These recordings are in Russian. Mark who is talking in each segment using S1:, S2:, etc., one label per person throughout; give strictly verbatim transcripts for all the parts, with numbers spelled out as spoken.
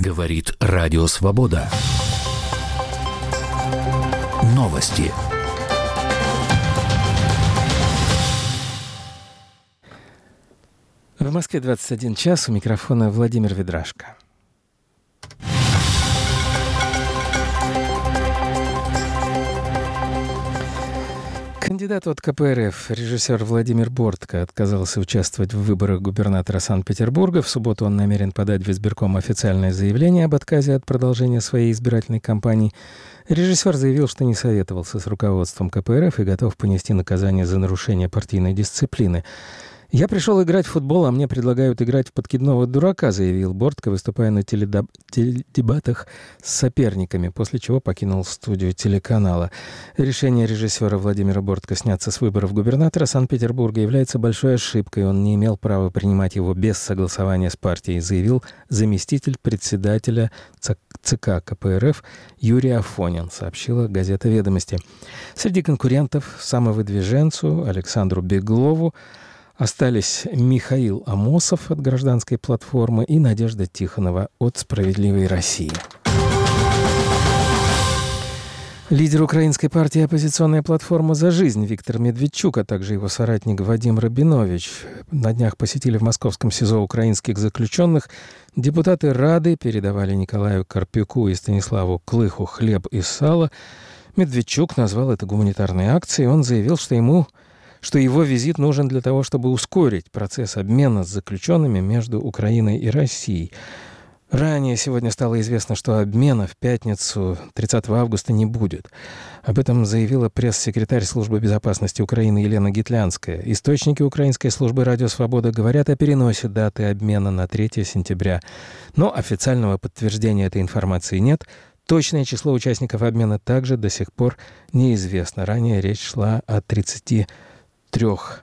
S1: Говорит Радио Свобода. Новости.
S2: В Москве двадцать один час, у микрофона Владимир Ведрашко. Кандидат от ка пэ эр эф, режиссер Владимир Бортко, отказался участвовать в выборах губернатора Санкт-Петербурга. В субботу он намерен подать в избирком официальное заявление об отказе от продолжения своей избирательной кампании. Режиссер заявил, что не советовался с руководством ка пэ эр эф и готов понести наказание за нарушение партийной дисциплины. «Я пришел играть в футбол, а мне предлагают играть в подкидного дурака», заявил Бортко, выступая на теледеб... теледебатах с соперниками, после чего покинул студию телеканала. Решение режиссера Владимира Бортко сняться с выборов губернатора Санкт-Петербурга является большой ошибкой. Он не имел права принимать его без согласования с партией, заявил заместитель председателя ЦК ка пэ эр эф Юрий Афонин, сообщила газета «Ведомости». Среди конкурентов самовыдвиженцу Александру Беглову остались Михаил Амосов от «Гражданской платформы» и Надежда Тихонова от «Справедливой России». Лидер украинской партии «Оппозиционная платформа за жизнь» Виктор Медведчук, а также его соратник Вадим Рабинович на днях посетили в московском СИЗО украинских заключенных. Депутаты Рады передавали Николаю Карпюку и Станиславу Клыху хлеб и сало. Медведчук назвал это гуманитарной акцией. Он заявил, что ему... что его визит нужен для того, чтобы ускорить процесс обмена с заключенными между Украиной и Россией. Ранее сегодня стало известно, что обмена в пятницу тридцатого августа не будет. Об этом заявила пресс-секретарь Службы безопасности Украины Елена Гитлянская. Источники украинской службы «Радио Свобода» говорят о переносе даты обмена на третьего сентября. Но официального подтверждения этой информации нет. Точное число участников обмена также до сих пор неизвестно. Ранее речь шла о тридцати трех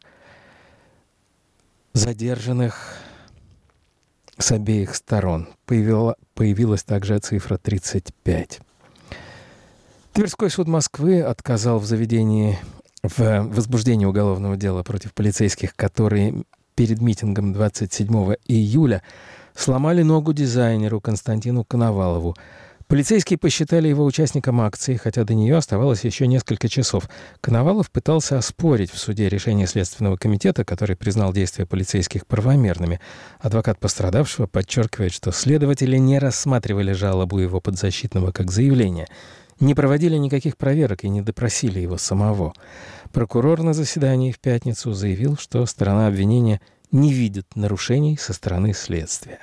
S2: задержанных с обеих сторон. Появила, появилась также цифра тридцать пять. Тверской суд Москвы отказал в заведении в возбуждении уголовного дела против полицейских, которые перед митингом двадцать седьмого июля сломали ногу дизайнеру Константину Коновалову. Полицейские посчитали его участником акции, хотя до нее оставалось еще несколько часов. Коновалов пытался оспорить в суде решение Следственного комитета, который признал действия полицейских правомерными. Адвокат пострадавшего подчеркивает, что следователи не рассматривали жалобу его подзащитного как заявление, не проводили никаких проверок и не допросили его самого. Прокурор на заседании в пятницу заявил, что сторона обвинения не видит нарушений со стороны следствия.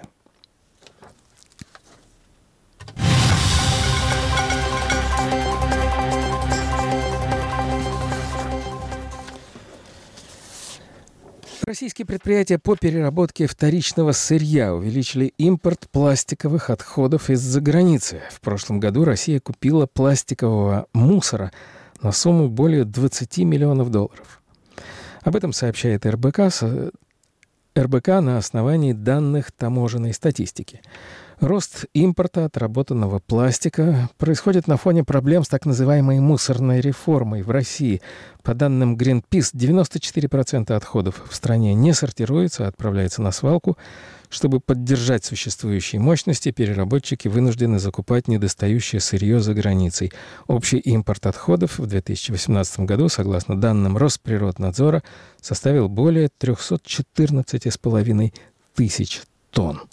S2: Российские предприятия по переработке вторичного сырья увеличили импорт пластиковых отходов из-за границы. В прошлом году Россия купила пластикового мусора на сумму более двадцати миллионов долларов. Об этом сообщает эр бэ ка, эр бэ ка на основании данных таможенной статистики. Рост импорта отработанного пластика происходит на фоне проблем с так называемой мусорной реформой в России. По данным Greenpeace, девяносто четыре процента отходов в стране не сортируется, а отправляется на свалку. Чтобы поддержать существующие мощности, переработчики вынуждены закупать недостающее сырье за границей. Общий импорт отходов в две тысячи восемнадцатом году, согласно данным Росприроднадзора, составил более триста четырнадцать с половиной тысяч тонн.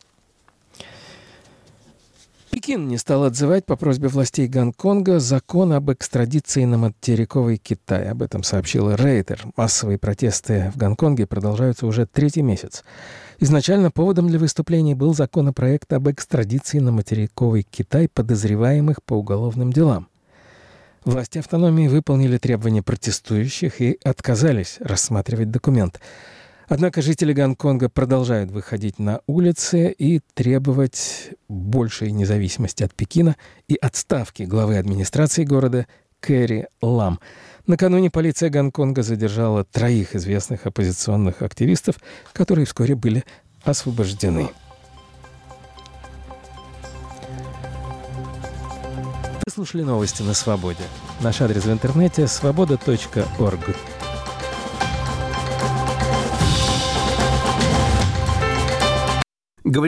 S2: Пекин не стал отзывать по просьбе властей Гонконга закон об экстрадиции на материковый Китай. Об этом сообщила Рейтер. Массовые протесты в Гонконге продолжаются уже третий месяц. Изначально поводом для выступлений был законопроект об экстрадиции на материковый Китай подозреваемых по уголовным делам. Власти автономии выполнили требования протестующих и отказались рассматривать документ. Однако жители Гонконга продолжают выходить на улицы и требовать большей независимости от Пекина и отставки главы администрации города Кэрри Лам. Накануне полиция Гонконга задержала троих известных оппозиционных активистов, которые вскоре были освобождены. Вы слушали новости на Свободе. Наш адрес в интернете свобода точка орг.